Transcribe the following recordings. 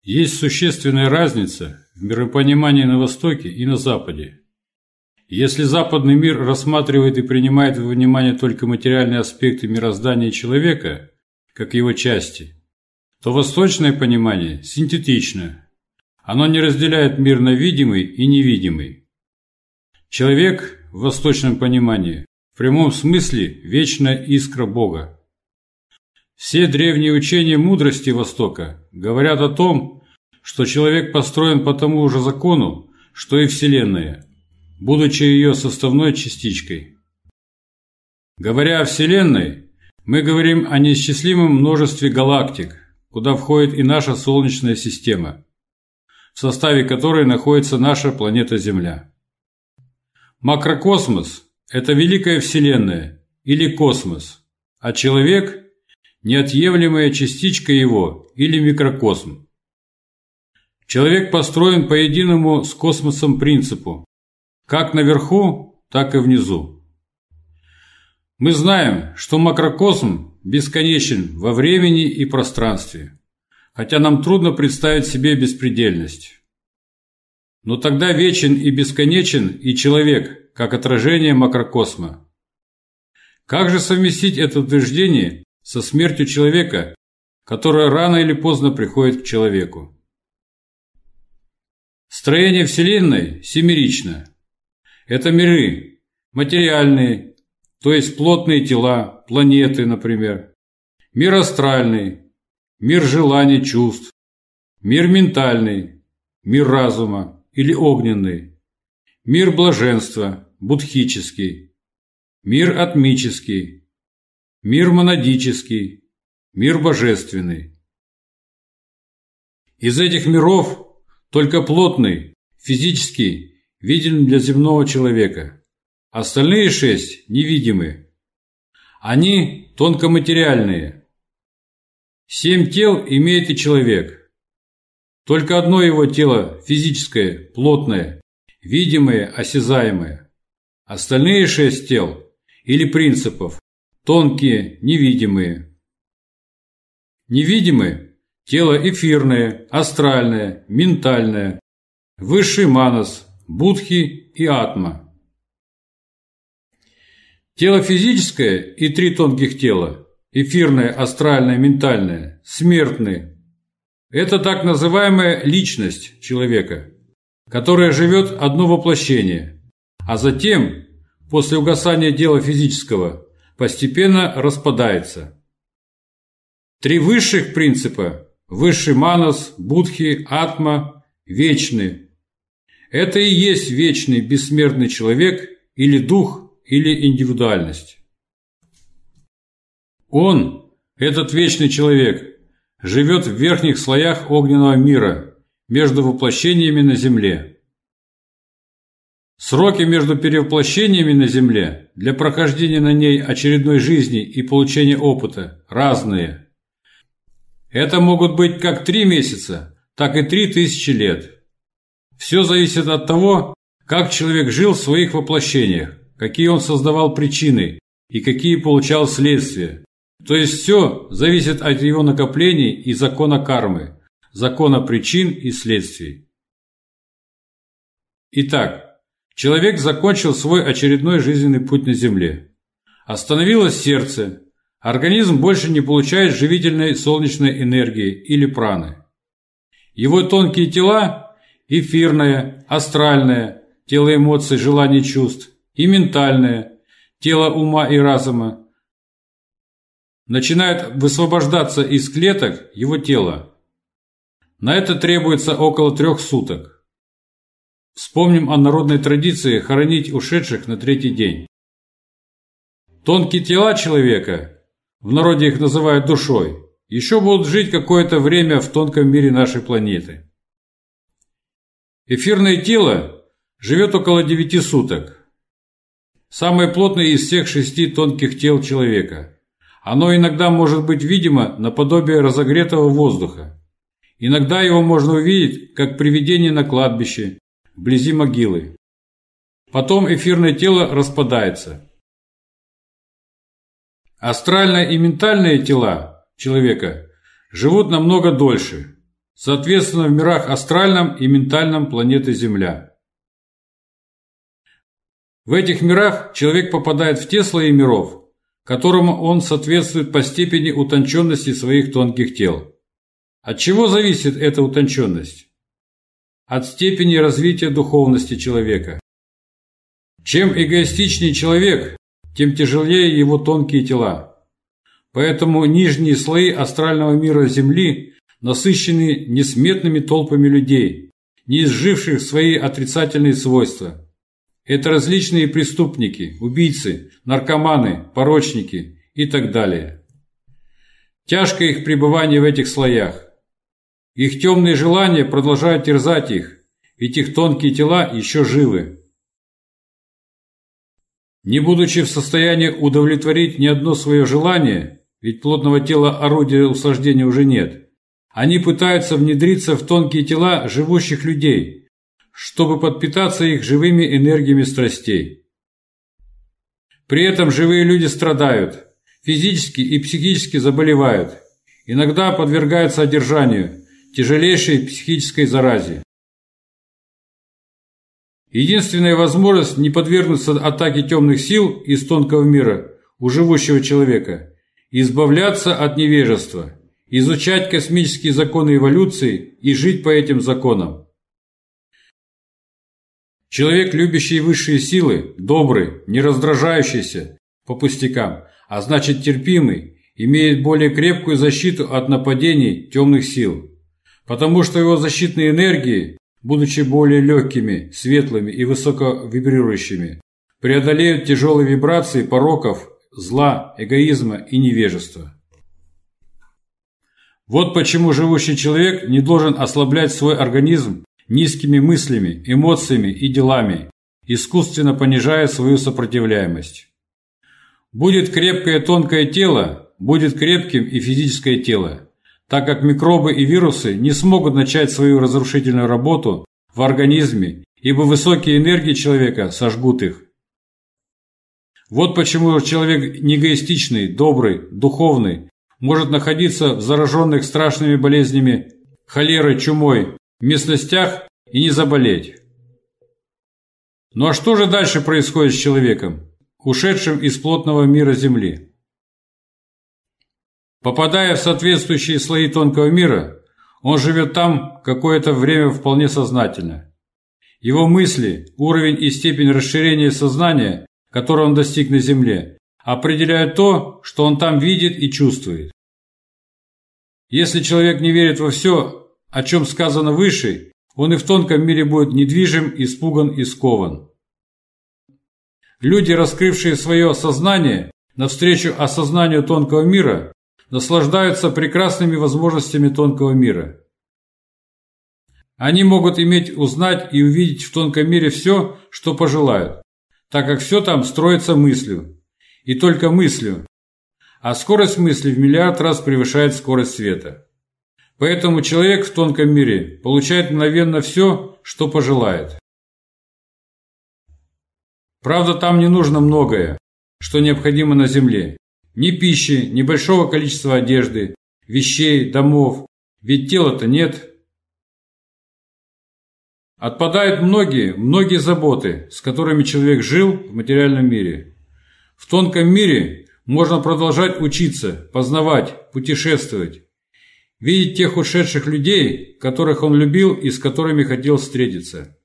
Есть существенная разница в миропонимании на Востоке и на Западе. Если западный мир рассматривает и принимает во внимание только материальные аспекты мироздания человека, как его части, то восточное понимание синтетично. Оно не разделяет мир на видимый и невидимый. Человек в восточном понимании в прямом смысле вечная искра Бога. Все древние учения мудрости Востока говорят о том, что человек построен по тому же закону, что и Вселенная, будучи ее составной частичкой. Говоря о Вселенной, мы говорим о неисчислимом множестве галактик, куда входит и наша Солнечная система, в составе которой находится наша планета Земля. Макрокосмос – это великая Вселенная или космос, а человек – неотъемлемая частичка его или микрокосм. Человек построен по единому с космосом принципу, как наверху, так и внизу. Мы знаем, что макрокосм бесконечен во времени и пространстве, хотя нам трудно представить себе беспредельность. Но тогда вечен и бесконечен и человек, как отражение макрокосма. Как же совместить это утверждение со смертью человека, которая рано или поздно приходит к человеку? Строение Вселенной семерично. Это миры, материальные, то есть плотные тела, планеты, например, мир астральный, мир желаний, чувств, мир ментальный, мир разума или огненный, мир блаженства, будхический, мир атмический, мир монадический, мир божественный. Из этих миров только плотный, физический, виден для земного человека. Остальные 6 невидимы. Они тонкоматериальные. 7 тел имеет и человек. Только одно его тело физическое, плотное, видимое, осязаемое. Остальные 6 тел или принципов тонкие, невидимые. Невидимые – тело эфирное, астральное, ментальное, высший манас, будхи и атма. Тело физическое и 3 тонких тела – эфирное, астральное, ментальное – смертные. Это так называемая личность человека, которая живет одно воплощение, а затем, после угасания тела физического, постепенно распадается. 3 высших принципа – высший манас, будхи, атма – вечны. Это и есть вечный бессмертный человек или дух, или индивидуальность. Он, этот вечный человек, живет в верхних слоях огненного мира, между воплощениями на земле. Сроки между перевоплощениями на Земле для прохождения на ней очередной жизни и получения опыта разные. Это могут быть как 3 месяца, так и 3000 лет. Все зависит от того, как человек жил в своих воплощениях, какие он создавал причины и какие получал следствия. То есть все зависит от его накоплений и закона кармы, закона причин и следствий. Итак, человек закончил свой очередной жизненный путь на Земле. Остановилось сердце, организм больше не получает живительной солнечной энергии или праны. Его тонкие тела – эфирное, астральное, тело эмоций, желаний, чувств, и ментальное, тело ума и разума – начинают высвобождаться из клеток его тела. На это требуется около 3 суток. Вспомним о народной традиции хоронить ушедших на 3-й день. Тонкие тела человека, в народе их называют душой, еще будут жить какое-то время в тонком мире нашей планеты. Эфирное тело живет около 9 суток. Самое плотное из всех 6 тонких тел человека. Оно иногда может быть видимо наподобие разогретого воздуха. Иногда его можно увидеть, как привидение на кладбище, вблизи могилы. Потом эфирное тело распадается. Астральное и ментальные тела человека живут намного дольше. соответственно в мирах астральном и ментальном планеты Земля. В этих мирах человек попадает в те слои миров, которым он соответствует по степени утонченности своих тонких тел. От чего зависит эта утонченность? От степени развития духовности человека. Чем эгоистичнее человек, тем тяжелее его тонкие тела. Поэтому нижние слои астрального мира Земли насыщены несметными толпами людей, не изживших свои отрицательные свойства. Это различные преступники, убийцы, наркоманы, порочники и так далее. Тяжко их пребывание в этих слоях. Их темные желания продолжают терзать их, ведь их тонкие тела еще живы. Не будучи в состоянии удовлетворить ни одно свое желание, ведь плотного тела орудия услаждения уже нет, они пытаются внедриться в тонкие тела живущих людей, чтобы подпитаться их живыми энергиями страстей. При этом живые люди страдают, физически и психически заболевают, иногда подвергаются одержанию, тяжелейшей психической заразе. Единственная возможность не подвергнуться атаке темных сил из тонкого мира у живущего человека – избавляться от невежества, изучать космические законы эволюции и жить по этим законам. Человек, любящий высшие силы, добрый, не раздражающийся по пустякам, а значит терпимый, имеет более крепкую защиту от нападений темных сил, потому что его защитные энергии, будучи более легкими, светлыми и высоковибрирующими, преодолеют тяжелые вибрации пороков, зла, эгоизма и невежества. Вот почему живущий человек не должен ослаблять свой организм низкими мыслями, эмоциями и делами, искусственно понижая свою сопротивляемость. Будет крепкое тонкое тело, будет крепким и физическое тело, так как микробы и вирусы не смогут начать свою разрушительную работу в организме, ибо высокие энергии человека сожгут их. Вот почему человек неэгоистичный, добрый, духовный, может находиться в зараженных страшными болезнями холерой, чумой, в местностях и не заболеть. Ну а что же дальше происходит с человеком, ушедшим из плотного мира Земли? Попадая в соответствующие слои тонкого мира, он живет там какое-то время вполне сознательно. Его мысли, уровень и степень расширения сознания, который он достиг на Земле, определяют то, что он там видит и чувствует. Если человек не верит во все, о чем сказано выше, он и в тонком мире будет недвижим, испуган и скован. Люди, раскрывшие свое сознание навстречу осознанию тонкого мира, наслаждаются прекрасными возможностями тонкого мира. Они могут узнать и увидеть в тонком мире все, что пожелают, так как все там строится мыслью, и только мыслью, а скорость мысли в миллиард раз превышает скорость света. Поэтому человек в тонком мире получает мгновенно все, что пожелает. Правда, там не нужно многое, что необходимо на Земле. Ни пищи, ни большого количества одежды, вещей, домов, ведь тела-то нет. Отпадают многие заботы, с которыми человек жил в материальном мире. В тонком мире можно продолжать учиться, познавать, путешествовать, видеть тех ушедших людей, которых он любил и с которыми хотел встретиться.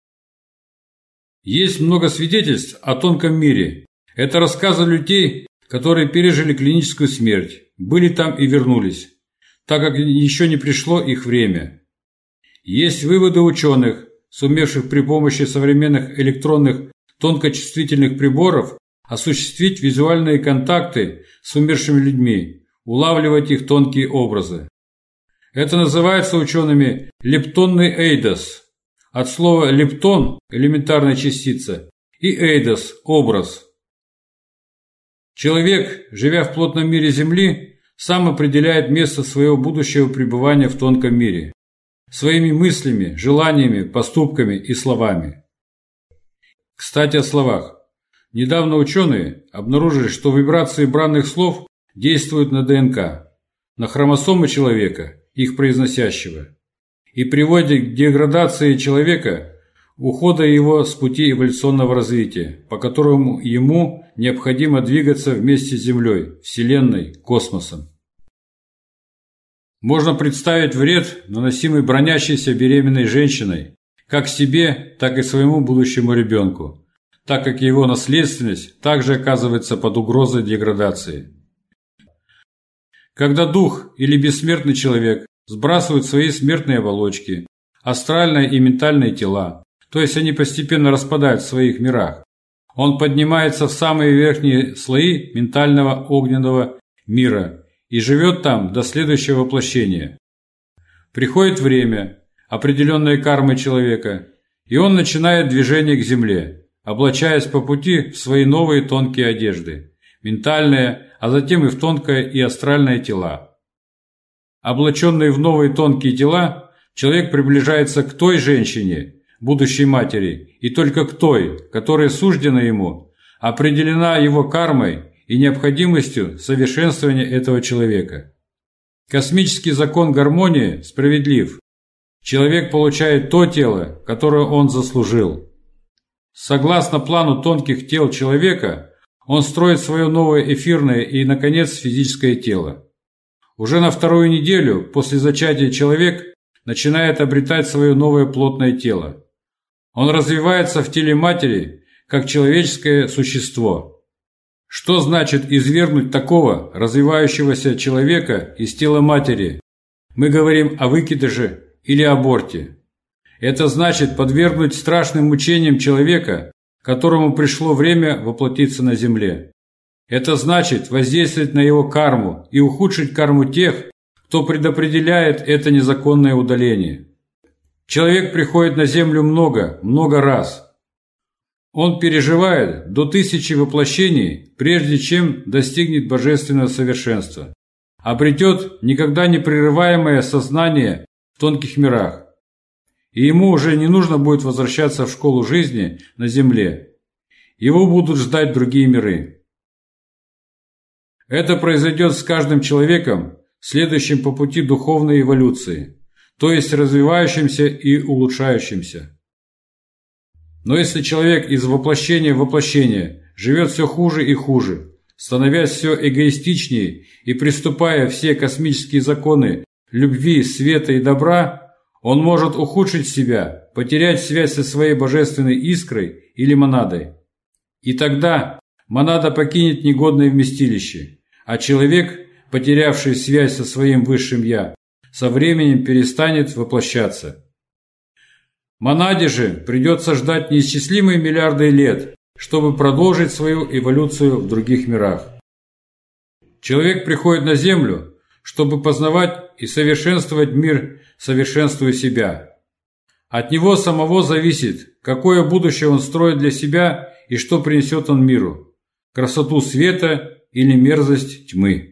Есть много свидетельств о тонком мире. Это рассказы людей, которые пережили клиническую смерть, были там и вернулись, так как еще не пришло их время. Есть выводы ученых, сумевших при помощи современных электронных тонкочувствительных приборов осуществить визуальные контакты с умершими людьми, улавливать их тонкие образы. Это называется учеными лептонный эйдос, от слова лептон – элементарная частица, и эйдос – образ. Человек, живя в плотном мире Земли, сам определяет место своего будущего пребывания в тонком мире своими мыслями, желаниями, поступками и словами. Кстати, о словах. Недавно ученые обнаружили, что вибрации бранных слов действуют на ДНК, на хромосомы человека, их произносящего. и приводит к деградации человека, ухода его с пути эволюционного развития, по которому ему необходимо двигаться вместе с Землей, Вселенной, космосом. Можно представить вред, наносимый бронящейся беременной женщиной, как себе, так и своему будущему ребенку, так как его наследственность также оказывается под угрозой деградации. Когда дух или бессмертный человек сбрасывают свои смертные оболочки, астральные и ментальные тела, то есть они постепенно распадают в своих мирах, он поднимается в самые верхние слои ментального огненного мира и живет там до следующего воплощения. Приходит время, определенной кармой человека, и он начинает движение к земле, облачаясь по пути в свои новые тонкие одежды, ментальные, а затем и в тонкое и астральное тела. Облаченный в новые тонкие тела, человек приближается к той женщине, будущей матери, и только к той, которая суждена ему, определена его кармой и необходимостью совершенствования этого человека. Космический закон гармонии справедлив. Человек получает то тело, которое он заслужил. Согласно плану тонких тел человека, он строит свое новое эфирное и, наконец, физическое тело. Уже на вторую неделю после зачатия человек начинает обретать свое новое плотное тело. Он развивается в теле матери, как человеческое существо. Что значит извергнуть такого развивающегося человека из тела матери? Мы говорим о выкидыше или аборте. Это значит подвергнуть страшным мучениям человека, которому пришло время воплотиться на земле. Это значит воздействовать на его карму и ухудшить карму тех, кто предопределяет это незаконное удаление. Человек приходит на землю много раз. Он переживает до 1000 воплощений, прежде чем достигнет божественного совершенства, обретет никогда не прерываемое сознание в тонких мирах. И ему уже не нужно будет возвращаться в школу жизни на земле. Его будут ждать другие миры. Это произойдет с каждым человеком, следующим по пути духовной эволюции, то есть развивающимся и улучшающимся. Но если человек из воплощения в воплощение живет все хуже и хуже, становясь все эгоистичнее и приступая все космические законы любви, света и добра, он может ухудшить себя, потерять связь со своей божественной искрой или монадой. И тогда монада покинет негодное вместилище, а человек, потерявший связь со своим высшим «я», со временем перестанет воплощаться. Монаде же придется ждать неисчислимые миллиарды лет, чтобы продолжить свою эволюцию в других мирах. Человек приходит на Землю, чтобы познавать и совершенствовать мир, совершенствуя себя. От него самого зависит, какое будущее он строит для себя и что принесет он миру – красоту света или мерзость тьмы.